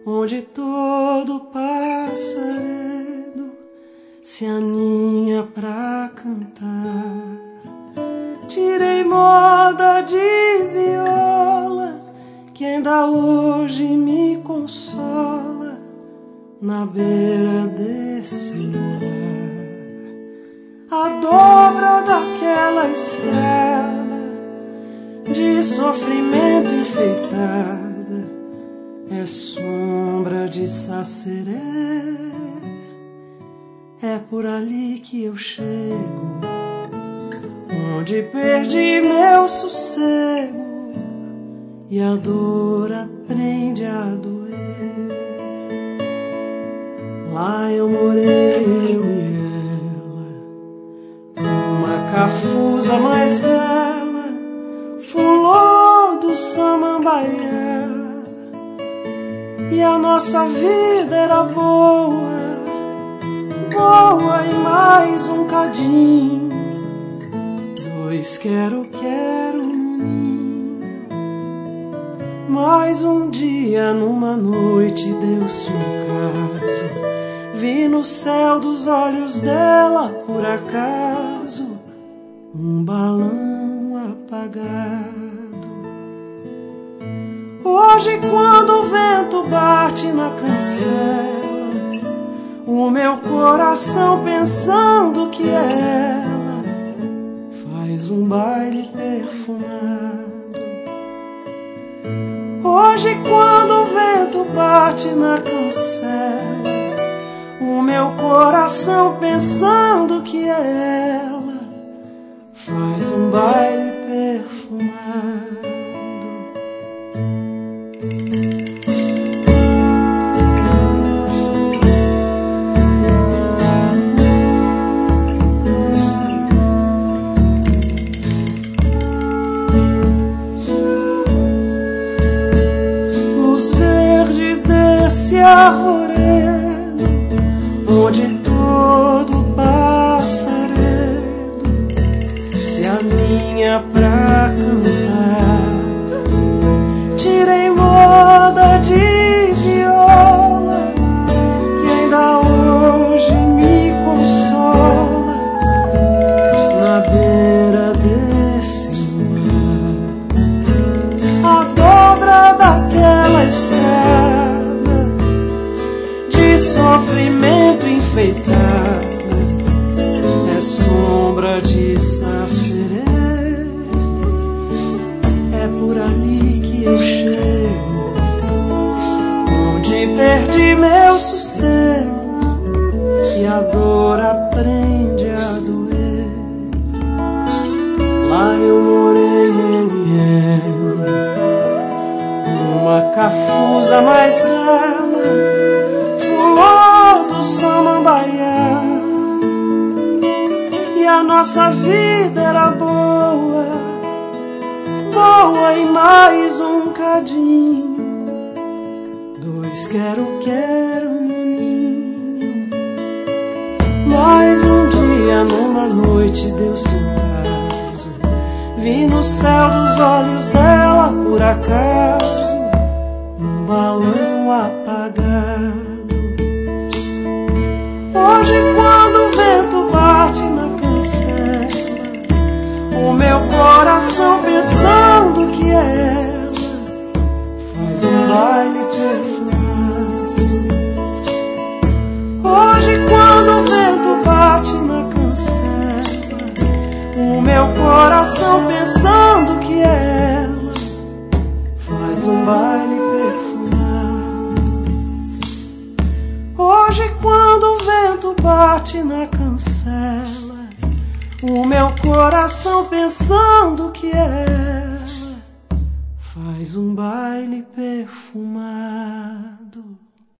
onde todo passaredo se aninha pra cantar. Tirei moda de viola, que ainda hoje me consola na beira desse luar. A dobra daquela estrada de sofrimento enfeitada é sombra de Saceré. É por ali que eu chego, onde perdi meu sossego e a dor aprende a doer. Lá eu morei, eu e ela, numa cafuza mais bela, fulô do Samambaia. E a nossa vida era boa, boa e mais um cadinho. Dois quero no ninho. Mais um dia, numa noite, deu-se um caso. Vi no céu dos olhos dela, por acaso, um balão apagado. Hoje, quando o vento bate na cancela, o meu coração, pensando que ela faz um baile perfumado. Hoje, quando o vento bate na cancela, o meu coração, pensando que ela faz um baile perfumado. Os verdes desse arvoredo, onde todo passaredo se aninha pra cantar. Tirei moda de viola, que ainda hoje me consola na beira desse mar. A dobra daquela estrada de sofrimento enfeitada é sombra de Saceré. É por ali que eu chego, onde perdi meu sossego e a dor aprende a doer. Lá eu morei, eu e ela, numa cafuza mais bela, fulô do Samambaia. E a nossa vida era boa, boa e mais um cadinho. Dois quero no ninho. Mais um dia, numa noite, deu-se um caso. Vi no céu dos olhos dela, por acaso, um balão apagado. Hoje, quando o vento bate na cancela, o meu coração, pensando que ela faz um baile perfumado. Hoje, quando o vento bate na cancela, o meu coração, pensando que ela faz um baile perfumado. Hoje, quando o vento bate na cancela, o meu coração, pensando que ela faz um baile perfumado.